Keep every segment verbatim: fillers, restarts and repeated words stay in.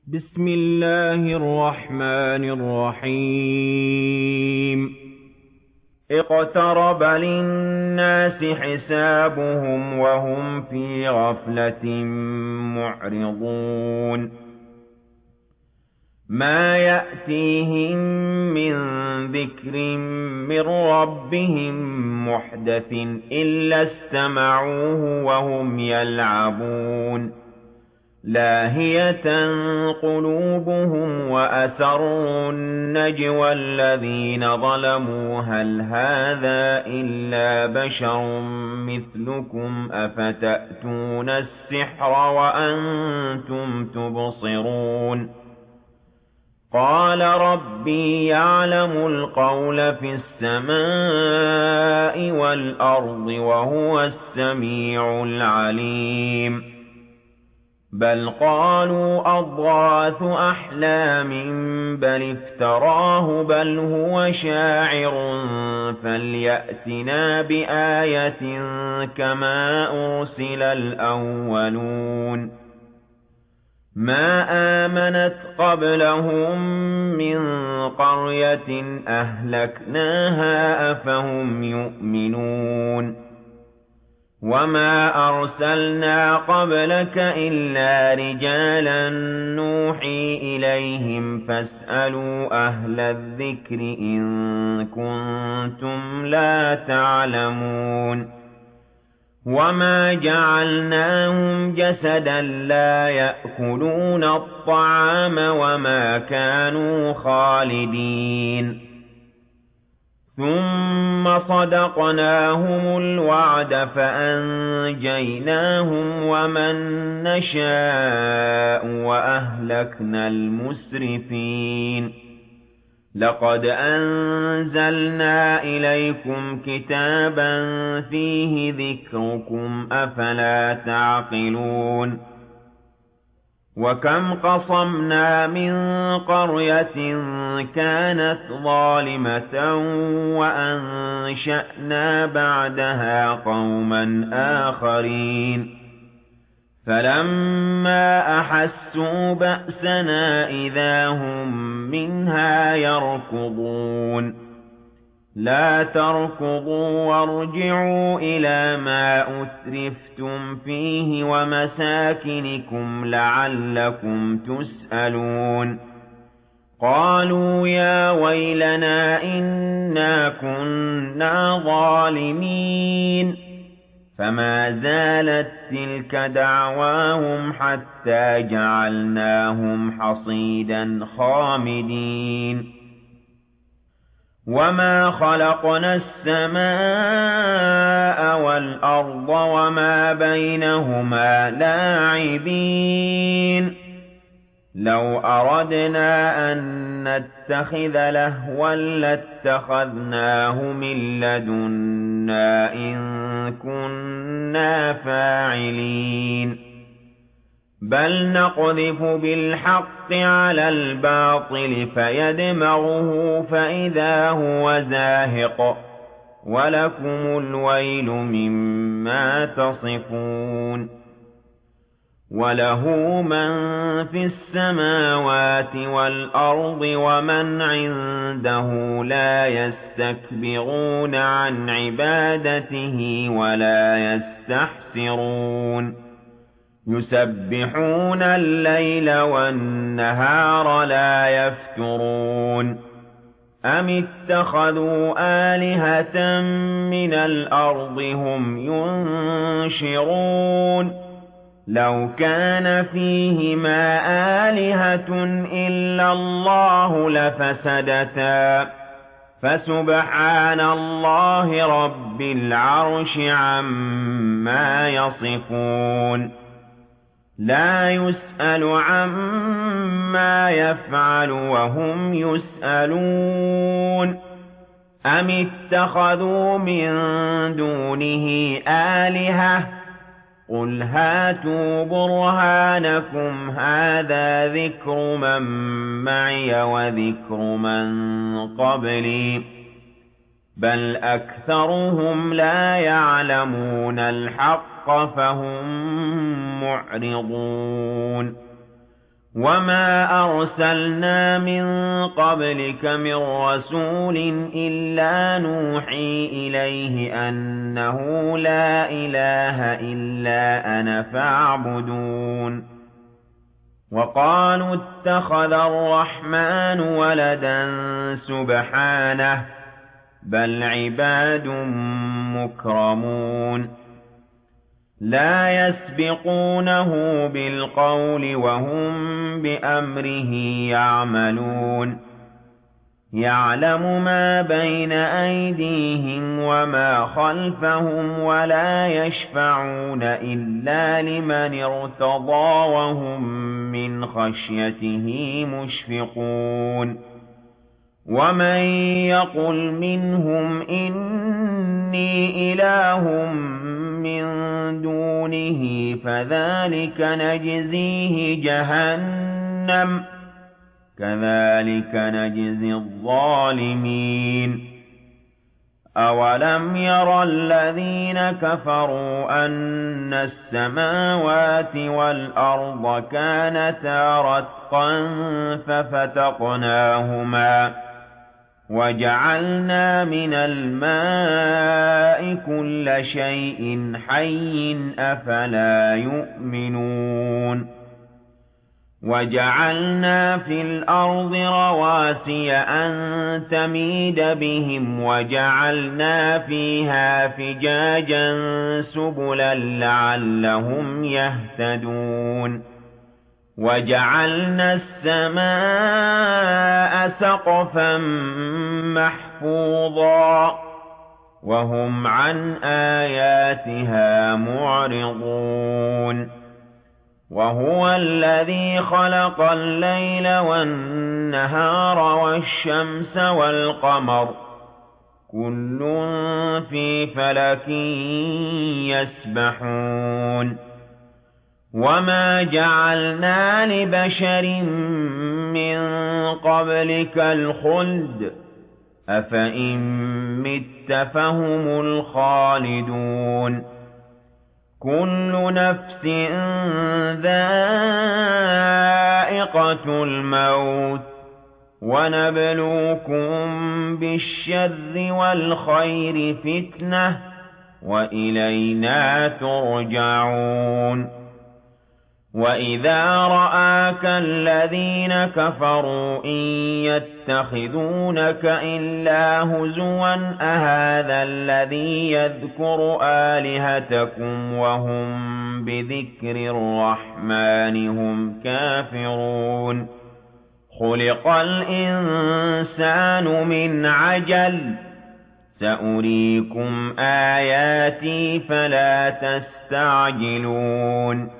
بسم الله الرحمن الرحيم اقترب للناس حسابهم وهم في غفلة معرضون ما يأتيهم من ذكر من ربهم محدث إلا استمعوه وهم يلعبون لاهية قلوبهم وأسروا النجوى الذين ظلموا هل هذا إلا بشر مثلكم أفتأتون السحر وأنتم تبصرون قال ربي يعلم القول في السماء والأرض وهو السميع العليم بل قالوا أضغاث أحلام بل افتراه بل هو شاعر فليأتنا بآية كما أرسل الأولون ما آمنت قبلهم من قرية أهلكناها أفهم يؤمنون وما أرسلنا قبلك إلا رجالا نوحي إليهم فاسألوا أهل الذكر إن كنتم لا تعلمون وما جعلناهم جسدا لا يأكلون الطعام وما كانوا خالدين ثم صدقناهم الوعد فأنجيناهم ومن نشاء وأهلكنا المسرفين لقد أنزلنا إليكم كتابا فيه ذكركم أفلا تعقلون وكم قصمنا من قرية كانت ظالمة وأنشأنا بعدها قوما آخرين فلما أحسوا بأسنا إذا هم منها يركضون لا تركضوا وارجعوا إلى ما أترفتم فيه ومساكنكم لعلكم تسألون قالوا يا ويلنا إنا كنا ظالمين فما زالت تلك دعواهم حتى جعلناهم حصيدا خامدين وما خلقنا السماء والأرض وما بينهما لاعبين لو أردنا أن نتخذ لهوا لاتخذناه من لدنا إن كنا فاعلين بل نقذف بالحق على الباطل فيدمغه فإذا هو زاهق ولكم الويل مما تصفون وله من في السماوات والأرض ومن عنده لا يستكبرون عن عبادته ولا يستحسرون يسبحون الليل والنهار لا يفترون أم اتخذوا آلهة من الأرض هم ينشرون لو كان فيهما آلهة إلا الله لفسدتا فسبحان الله رب العرش عما يصفون لا يسأل عما يفعل وهم يسألون أم اتخذوا من دونه آلهة قل هاتوا برهانكم هذا ذكر من معي وذكر من قبلي بل أكثرهم لا يعلمون الحق فهم معرضون وَمَا أَرْسَلْنَا مِن قَبْلِكَ مِن رَّسُولٍ إِلَّا نُوحِي إِلَيْهِ أَنَّهُ لَا إِلَٰهَ إِلَّا أَنَا فَاعْبُدُونِ وَقَالُوا اتَّخَذَ الرَّحْمَٰنُ وَلَدًا سُبْحَانَهُ بَلْ عِبَادٌ مُّكْرَمُونَ لَا يَسْبِقُونَهُ بِالْقَوْلِ وَهُم بِأَمْرِهِ يَعْمَلُونَ يَعْلَمُ مَا بَيْنَ أَيْدِيهِمْ وَمَا خَلْفَهُمْ وَلَا يَشْفَعُونَ إِلَّا لِمَنِ ارْتَضَىٰ وَهُم مِّنْ خَشْيَتِهِ مُشْفِقُونَ وَمَن يَقُلْ مِنْهُمْ إِنِّي إِلَٰهٌ مِّن دُونِهِ فَذَٰلِكَ نَجْزِيهِ جَهَنَّمَ كَذَٰلِكَ نَجْزِي الظَّالِمِينَ أَوَلَمْ يَرَ الَّذِينَ كَفَرُوا أَنَّ السَّمَاوَاتِ وَالْأَرْضَ كَانَتَا رَتْقًا فَفَتَقْنَاهُمَا وَجَعَلْنَا مِنَ الْمَاءِ كُلَّ شَيْءٍ حَيٍّ أَفَلَا يُؤْمِنُونَ وَجَعَلْنَا فِي الْأَرْضِ رَوَاسِيَ أَن تَمِيدَ بِهِمْ وَجَعَلْنَا فِيهَا فِجَاجًا سُبُلًا لَّعَلَّهُمْ يَهْتَدُونَ وَجَعَلْنَا السَّمَاءَ سَقْفًا مَّحْفُوظًا وَهُمْ عَنْ آيَاتِهَا مُعْرِضُونَ وَهُوَ الَّذِي خَلَقَ اللَّيْلَ وَالنَّهَارَ وَالشَّمْسَ وَالْقَمَرَ كُلٌّ فِي فَلَكٍ يَسْبَحُونَ وَمَا جَعَلْنَا لِبَشَرٍ مِّن قَبْلِكَ الْخُلْدَ أَفَإِن مِّتَّ فَهُمُ الْخَالِدُونَ كُلُّ نَفْسٍ ذَائِقَةُ الْمَوْتِ وَنَبْلُوكُم بِالشَّرِّ وَالْخَيْرِ فِتْنَةً وَإِلَيْنَا تُرْجَعُونَ وَإِذَا رَآكَ الَّذِينَ كَفَرُوا إِن يَتَّخِذُونَكَ إِلَّا هُزُوًا أَهَٰذَا الَّذِي يَذْكُرُ آلِهَتَكُمْ وَهُم بِذِكْرِ الرَّحْمَٰنِ هُمْ كَافِرُونَ خُلِقَ الْإِنسَانُ مِنْ عَجَلٍ سَأُرِيكُمْ آيَاتِي فَلَا تَسْتَعْجِلُونِ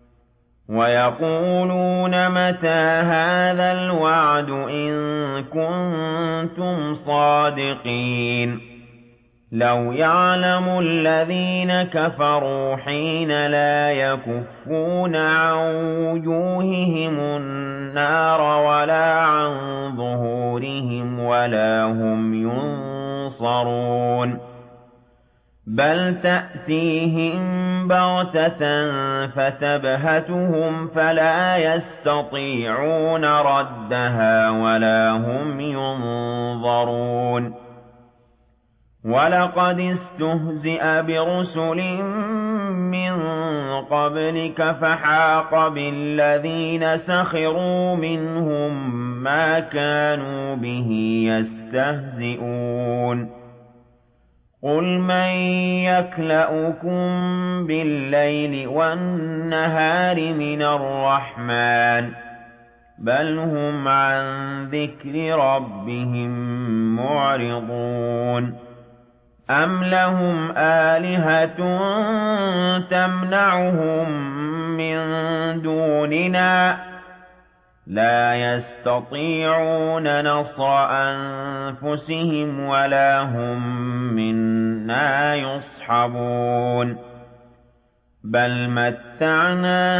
وَيَقُولُونَ مَتَىٰ هَٰذَا الْوَعْدُ إِن كُنتُمْ صَادِقِينَ لَوْ يَعْلَمُ الَّذِينَ كَفَرُوا حِينَ لَا يَكُفُّونَ عَن وُجُوهِهِمُ النَّارَ وَلَا عَن ظُهُورِهِمْ وَلَا هُمْ يُنصَرُونَ بَلْ تَأْتِيهِم بَغْتَةً فَتَبْهَتُهُمْ فَلَا يَسْتَطِيعُونَ رَدَّهَا وَلَا هُمْ يُنظَرُونَ وَلَقَدِ اسْتُهْزِئَ بِرُسُلٍ مِّن قَبْلِكَ فَحَاقَ بِالَّذِينَ سَخِرُوا مِنْهُم مَّا كَانُوا بِهِ يَسْتَهْزِئُونَ قُلْ مَن يَكْلَؤُكُم بِاللَّيْلِ وَالنَّهَارِ مِنَ الرَّحْمَٰنِ بَلْ هُمْ عَن ذِكْرِ رَبِّهِم مُّعْرِضُونَ أَمْ لَهُمْ آلِهَةٌ تَمْنَعُهُم مِّن دُونِنَا لَا يَسْتَطِيعُونَ نَصْرَ أَنفُسِهِمْ وَلَا هُم مِّنَّا يُصْحَبُونَ بَلْ مَتَّعْنَا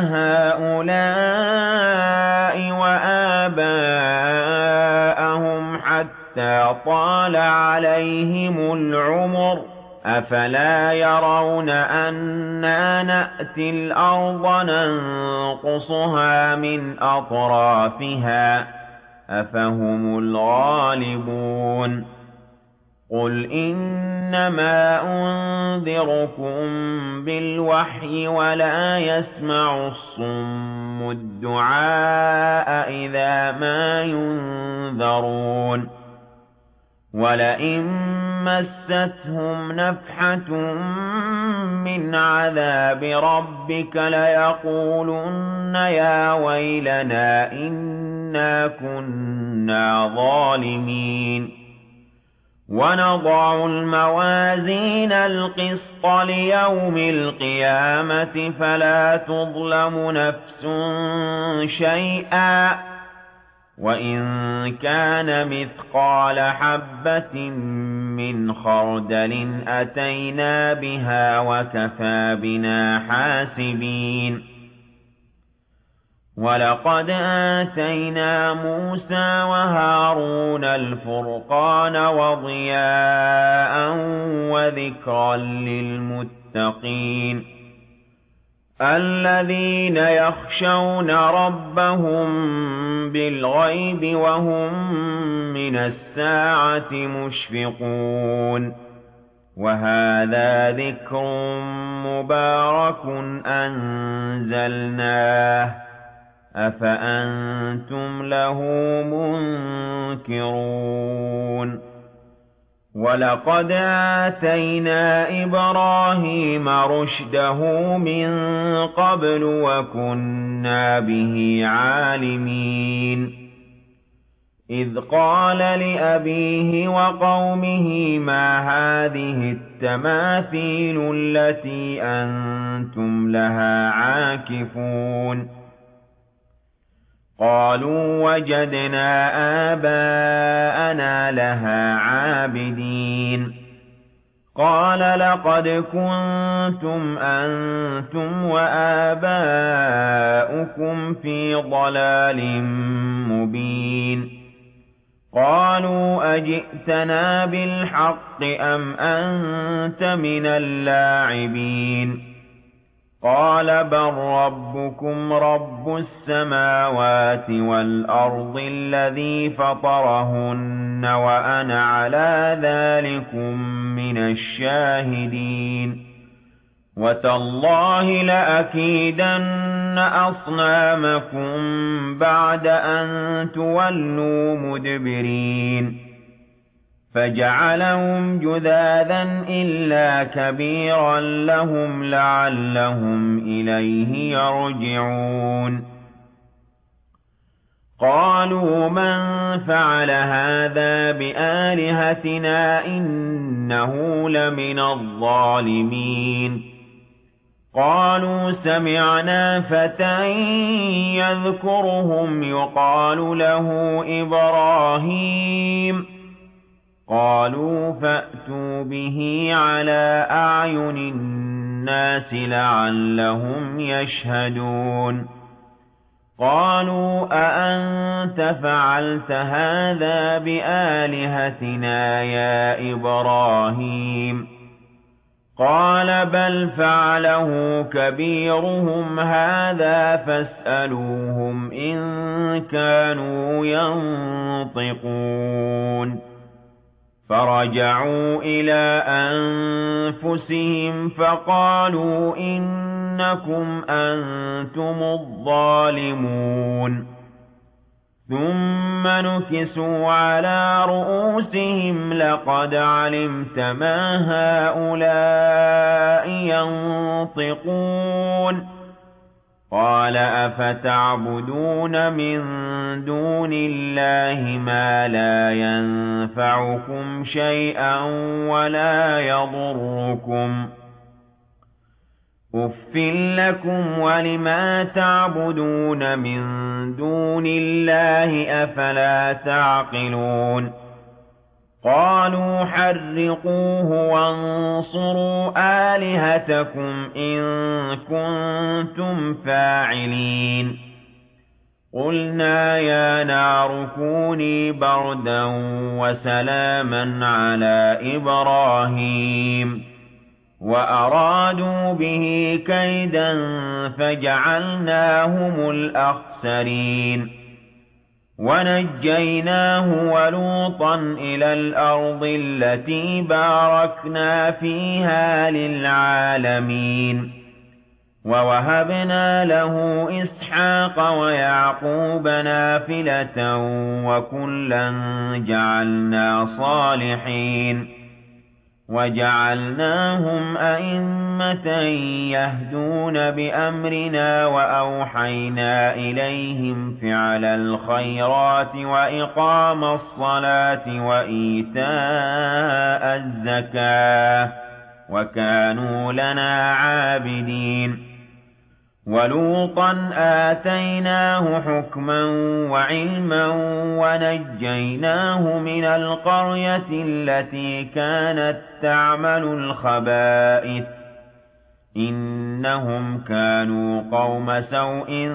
هَٰؤُلَاءِ وَآبَاءَهُمْ حَتَّىٰ طَالَ عَلَيْهِمُ الْعُمُرُ أَفَلَا يَرَوْنَ أَنَّا نَأْتِي الْأَرْضَ تنقصها من أطرافها أفهم الغالبون قل إنما أنذركم بالوحي ولا يسمع الصم الدعاء إذا ما ينذرون ولئن مستهم نفحة من عذاب ربك ليقولن يا ويلنا إنا كنا ظالمين ونضع الموازين القسط ليوم القيامة فلا تظلم نفس شيئا وإن كان مثقال حبة من خردل أتينا بها وكفى بنا حاسبين ولقد آتينا موسى وهارون الفرقان وضياء وذكرا للمتقين الذين يخشون ربهم بالغيب وهم من الساعة مشفقون وهذا ذكر مبارك أنزلناه أفأنتم له منكرون ولقد آتينا إبراهيم رشده من قبل وكنا به عالمين إذ قال لأبيه وقومه ما هذه التماثيل التي أنتم لها عاكفون قالوا وجدنا آباءنا لها عابدين قال لقد كنتم أنتم وآباؤكم في ضلال مبين قالوا أجئتنا بالحق أم أنت من اللاعبين قال بل ربكم رب السماوات والأرض الذي فطرهن وأنا على ذلكم من الشاهدين وتالله لأكيدن أصنامكم بعد أن تولوا مدبرين فجعلهم جذاذا إلا كبيرا لهم لعلهم إليه يرجعون قالوا من فعل هذا بآلهتنا إنه لمن الظالمين قالوا سمعنا فتى يذكرهم يقال له إبراهيم قالوا فأتوا به على أعين الناس لعلهم يشهدون قالوا أأنت فعلت هذا بآلهتنا يا إبراهيم قال بل فعله كبيرهم هذا فاسألوهم إن كانوا ينطقون فرجعوا إلى أنفسهم فقالوا إنكم أنتم الظالمون ثم نكسوا على رؤوسهم لقد علمت ما هؤلاء ينطقون قال أفتعبدون من دون الله ما لا ينفعكم شيئا ولا يضركم أُفٍّ لكم ولما تعبدون من دون الله أفلا تعقلون قالوا حرقوه وانصروا آلهتكم إن كنتم فاعلين قلنا يا نار كوني بردا وسلاما على إبراهيم وأرادوا به كيدا فجعلناهم الأخسرين ونجيناه ولوطا إلى الأرض التي باركنا فيها للعالمين ووهبنا له إسحاق ويعقوب نافلة وكلا جعلنا صالحين وجعلناهم أئمة يهدون بأمرنا وأوحينا إليهم فعل الخيرات وإقام الصلاة وإيتاء الزكاة وكانوا لنا عابدين ولوطا آتيناه حكما وعلما ونجيناه من القرية التي كانت تعمل الخبائث إنهم كانوا قوم سوء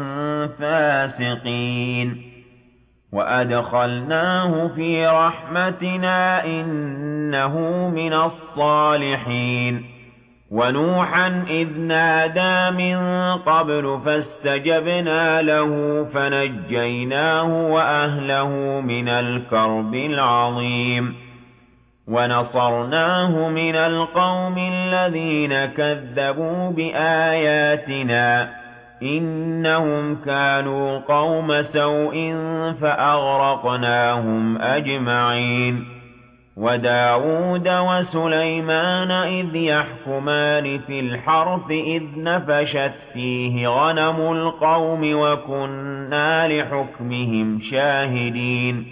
فاسقين وأدخلناه في رحمتنا إنه من الصالحين ونوحا إذ نادى من قبل فاستجبنا له فنجيناه وأهله من الكرب العظيم ونصرناه من القوم الذين كذبوا بآياتنا إنهم كانوا قوم سوء فأغرقناهم أجمعين وداود وسليمان إذ يحكمان في الحرث إذ نفشت فيه غنم القوم وكنا لحكمهم شاهدين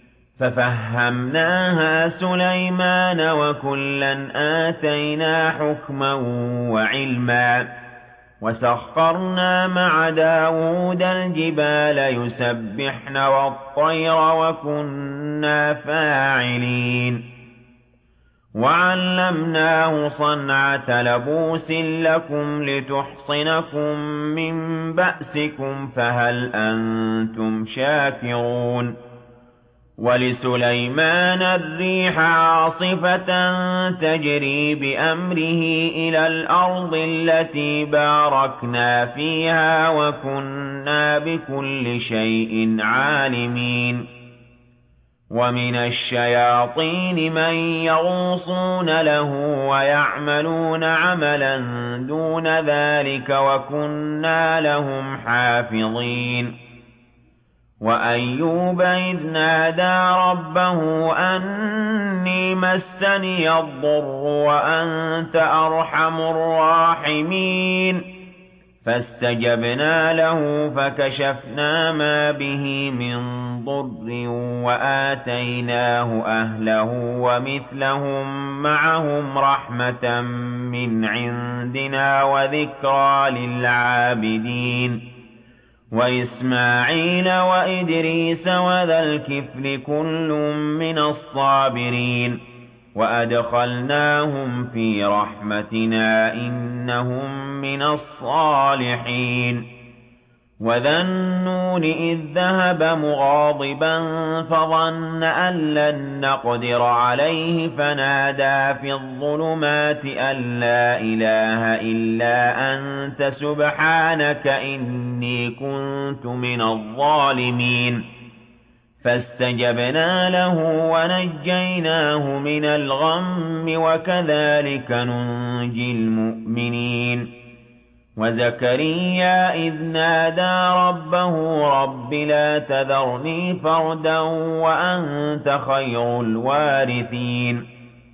ففهمناها سليمان وكلا آتينا حكما وعلما وسخرنا مع داود الجبال يسبحن والطير وكنا فاعلين وعلمناه صنعة لبوس لكم لتحصنكم من بأسكم فهل أنتم شاكرون ولسليمان الريح عاصفة تجري بأمره إلى الأرض التي باركنا فيها وكنا بكل شيء عالمين ومن الشياطين من يغوصون له ويعملون عملا دون ذلك وكنا لهم حافظين وأيوب إذ نادى ربه أني مسني الضر وأنت أرحم الراحمين فاستجبنا له فكشفنا ما به من ضر وآتيناه أهله ومثلهم معهم رحمة من عندنا وذكرى للعابدين وإسماعيل وإدريس وذا الكفل كل من الصابرين وأدخلناهم في رحمتنا إنهم من الصالحين وذا النون إذ ذهب مغاضبا فظن أن لن نقدر عليه فنادى في الظلمات أن لا إله إلا أنت سبحانك إني كنت من الظالمين فاستجبنا له ونجيناه من الغم وكذلك ننجي المؤمنين وزكريا إذ نادى ربه رب لا تذرني فردا وأنت خير الوارثين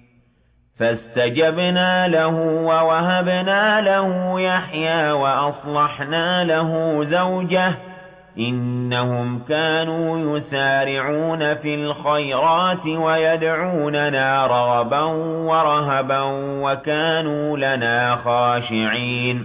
فاستجبنا له ووهبنا له يحيى وأصلحنا له زوجه إنهم كانوا يسارعون في الخيرات ويدعوننا رغبا ورهبا وكانوا لنا خاشعين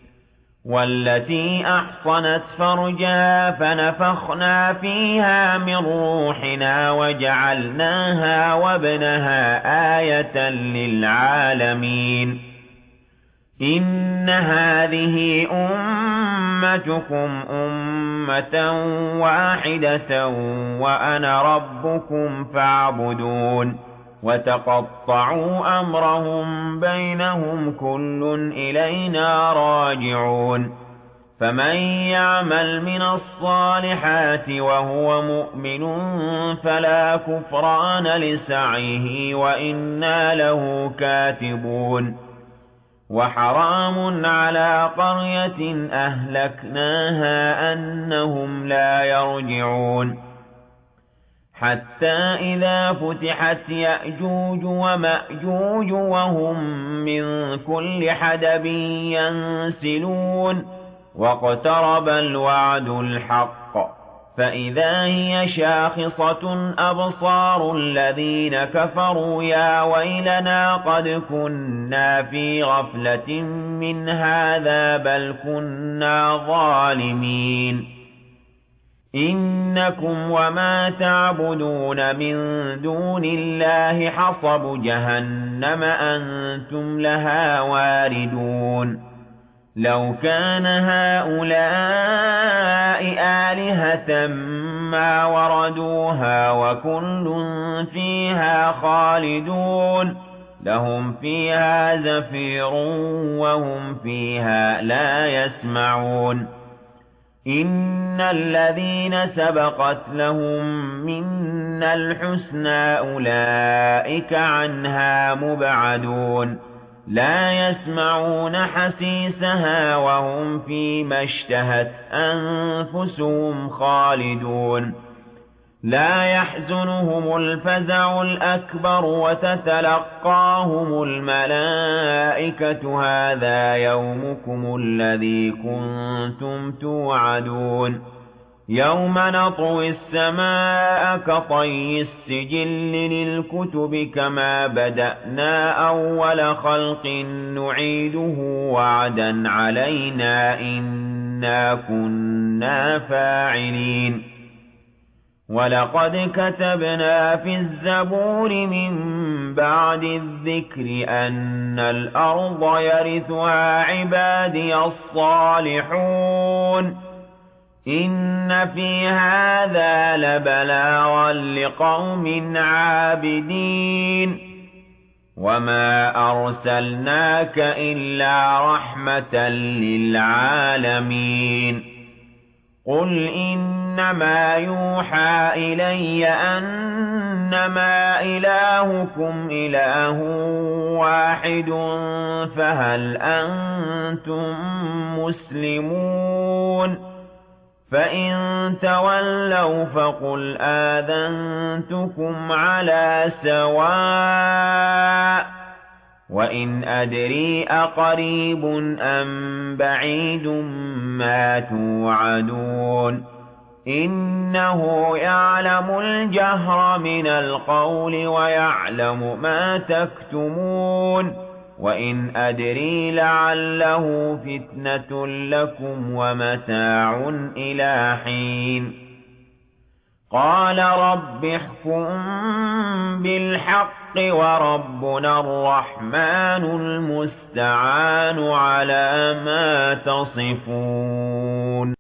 والتي أحصنت فرجها فنفخنا فيها من روحنا وجعلناها وابنها آية للعالمين إن هذه أمتكم أمة واحدة وأنا ربكم فاعبدون وتقطعوا أمرهم بينهم كل إلينا راجعون فمن يعمل من الصالحات وهو مؤمن فلا كفران لسعيه وإنا له كاتبون وحرام على قرية أهلكناها أنهم لا يرجعون حتى إذا فتحت يأجوج ومأجوج وهم من كل حدب ينسلون واقترب الوعد الحق فإذا هي شاخصة أبصار الذين كفروا يا ويلنا قد كنا في غفلة من هذا بل كنا ظالمين إنكم وما تعبدون من دون الله حصب جهنم أنتم لها واردون لو كان هؤلاء آلهة ما وردوها وكل فيها خالدون لهم فيها زفير وهم فيها لا يسمعون إن الذين سبقت لهم منا الحسنى أولئك عنها مبعدون لا يسمعون حسيسها وهم فيما اشتهت أنفسهم خالدون لا يحزنهم الفزع الأكبر وتتلقاهم الملائكة هذا يومكم الذي كنتم توعدون يوم نطوي السماء كطي السجل للكتب كما بدأنا أول خلق نعيده وعدا علينا إنا كنا فاعلين ولقد كتبنا في الزبور من بعد الذكر أن الأرض يرثها عبادي الصالحون إن في هذا لبلاغا لقوم عابدين وما أرسلناك إلا رحمة للعالمين قل إنما يوحى إلي أنما إلهكم إله واحد فهل أنتم مسلمون فإن تولوا فقل آذنتكم على سواء وإن أدري أقريب أم بعيد ما توعدون إنه يعلم الجهر من القول ويعلم ما تكتمون وإن أدري لعله فتنة لكم ومتاع إلى حين قال رب احكم بالحق وربنا الرحمن المستعان على ما تصفون